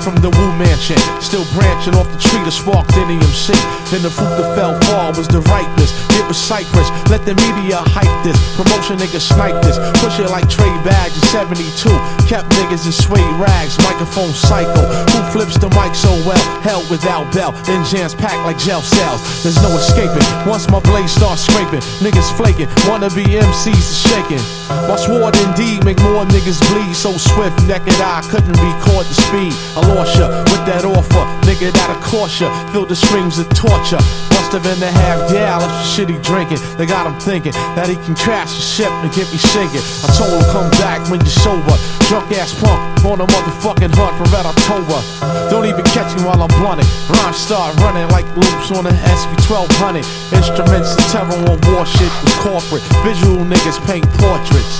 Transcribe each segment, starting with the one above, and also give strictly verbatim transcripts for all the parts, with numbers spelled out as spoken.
from the Wu Mansion, still branching off the tree that sparked any M C. Then the fruit that fell far was the ripeness. Get with Cypress, let the media hype this. Promotion niggas snipe this, push it like Trey Bags in seventy-two. Kept niggas in suede rags, microphone cycle. Who flips the mic so well? Hell without bell, then jams packed like gel cells. There's no escaping, once my blade starts scraping. Niggas flaking, wannabe M Cs is shaking. My sword indeed make more niggas bleed. So swift, naked eye couldn't record the speed. I lost ya with that offer, nigga that'll cost ya. Feel the screams of torture. Must have been a half gallon of shit he drinking. They got him thinking that he can crash the ship and get me shaking. I told him come back when you're sober. Drunk ass punk on a motherfucking hunt for Red October. Don't even catch me while I'm blunting. Rhymes start running like loops on an S B twelve hundred. Instruments of terror on war shit was corporate. Visual niggas paint portraits.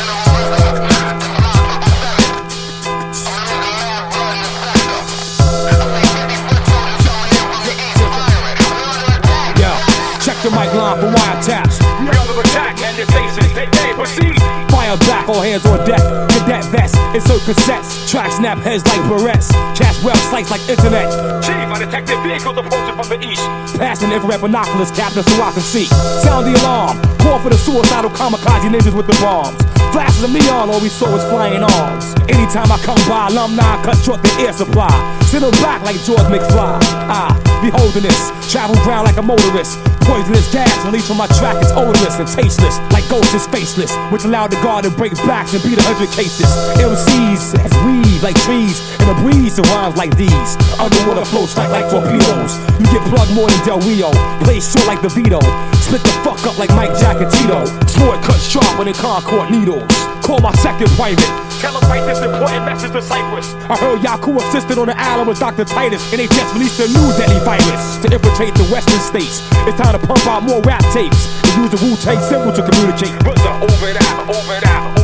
Check the mic line for wiretaps. We under attack and your stations, they they proceed. Fire back, all hands on deck. Cadet vest, insert cassettes. Track snap heads like barrettes. Cash well slice like internet. Chief, I detected vehicles approaching from the east. Passing infrared binoculars, captain, so I can see. Sound the alarm. Call for the suicidal kamikaze ninjas with the bombs. Flashes of neon, all we saw was flying arms. Anytime I come by, alumni cut short the air supply. Sit them back like George McFly. Ah, beholding this, travel ground like a motorist. Poisonous gas released from my track is odorless and tasteless, like ghosts is faceless, which allowed the guard to break backs and beat a hundred cases. M Cs as weave like trees, and a breeze of rhymes like these. Underwater floats like like torpedoes. You get plugged more than Del Rio, play short like the Vito. Split the fuck up like Mike Jack and Tito. Sword cut sharper than Concord needles. Call my second private. Tell us right this important message to Cypress. I heard Yaku assisted on the island with Doctor Titus, and they just released a new deadly virus to infiltrate the western states. It's time to pump out more rap tapes and use the Wu-Tang symbol to communicate. Over that, over that,